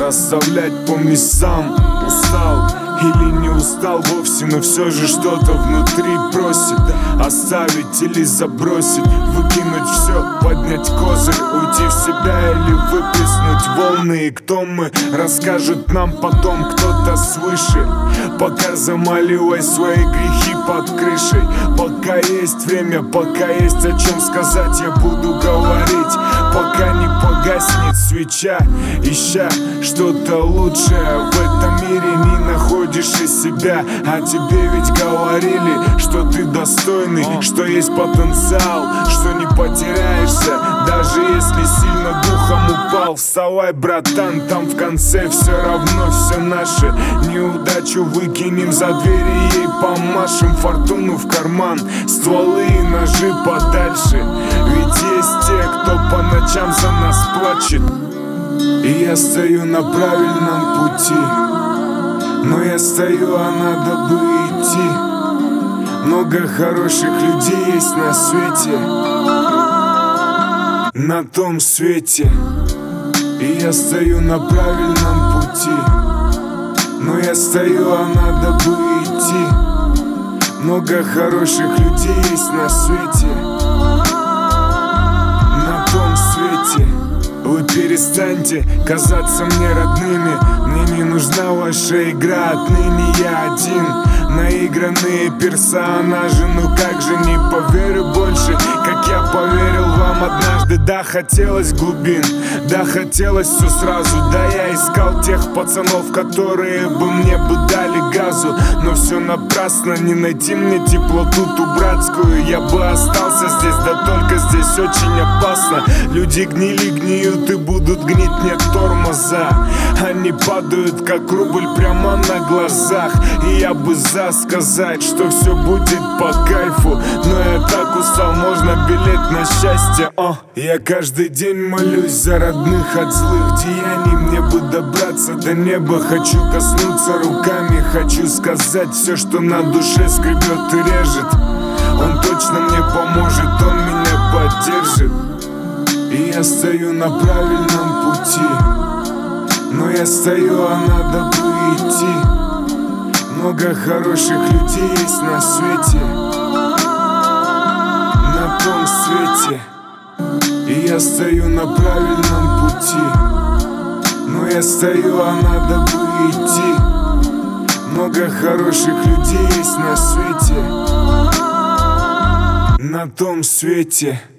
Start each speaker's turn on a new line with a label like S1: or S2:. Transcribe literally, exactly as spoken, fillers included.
S1: расставлять, помни сам. Устал или не устал вовсе, но все же что-то внутри просит оставить или забросить, выкинуть все, поднять козырь, уйти в себя или выплеснуть волны. И кто мы, расскажут нам потом кто-то свыше. Пока замаливай свои грехи под крышей. Пока есть время, пока есть о чем сказать, я буду говорить, пока не погаснет свеча, ища что-то лучшее в этом мире. Не находишь и себя, а тебе ведь говорили, что ты достойный, что есть потенциал, что не потеряешься, даже если сильно духом упал. Вставай, братан, там в конце все равно все наше. Неудачу выкинем за двери, ей помашем, фортуну в карман, стволы и ножи подальше. Ведь есть те, кто по ночам за нас плачет. И я стою на правильном пути, но я стою, а надо бы идти. Много хороших людей есть на свете, на том свете. И я стою на правильном пути, но я стою, а надо бы идти. Много хороших людей есть на свете, на том свете. Вы перестаньте казаться мне родными. Мне не нужна ваша игра, отныне я один. Наигранные персонажи, ну как же не поверю больше, как я поверил вам однажды. Да, хотелось глубин, да, хотелось все сразу. Да, я искал тех пацанов, которые бы мне бы дали газу. Но все напрасно, не найти мне теплоту ту братскую. Я бы остался здесь, да только здесь очень опасно. Люди гнили, гниют и будут гнить мне тормоза. Они падают, как рубль, прямо на глазах. И я бы за сказать, что все будет по кайфу, но я так устал, можно билет на счастье. О, я каждый день молюсь за родных от злых деяний. Мне бы добраться до неба, хочу коснуться руками, хочу сказать все, что на душе скребет и режет. Он точно мне поможет, он меня поддержит. И я стою на правильном пути, но я стою, а надо бы идти. Много хороших людей есть на свете, на том свете. И я стою на правильном пути, но я стою, а надо бы идти. Много хороших людей есть на свете, на том свете.